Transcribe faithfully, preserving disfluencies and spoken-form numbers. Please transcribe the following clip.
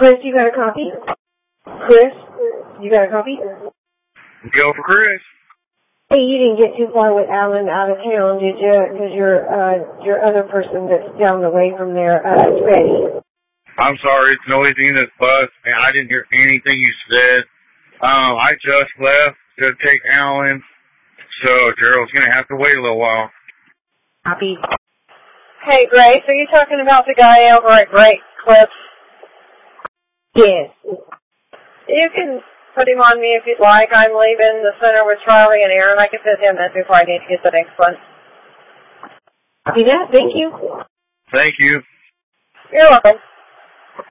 Chris, you got a copy? Chris, you got a copy? Go for Chris. Hey, you didn't get too far with Alan out of town, did you? Because your, uh, your other person that's down the way from there, uh, is ready. I'm sorry, it's noisy in this bus, and I didn't hear anything you said. Um, I just left to take Alan, so Gerald's going to have to wait a little while. Copy. Hey, Grace, are you talking about the guy over at Great Clips? Yes. You can put him on me if you'd like. I'm leaving the center with Charlie and Aaron. I can fit him in before I need to get the next one. Copy that. Thank you. Thank you. You're welcome.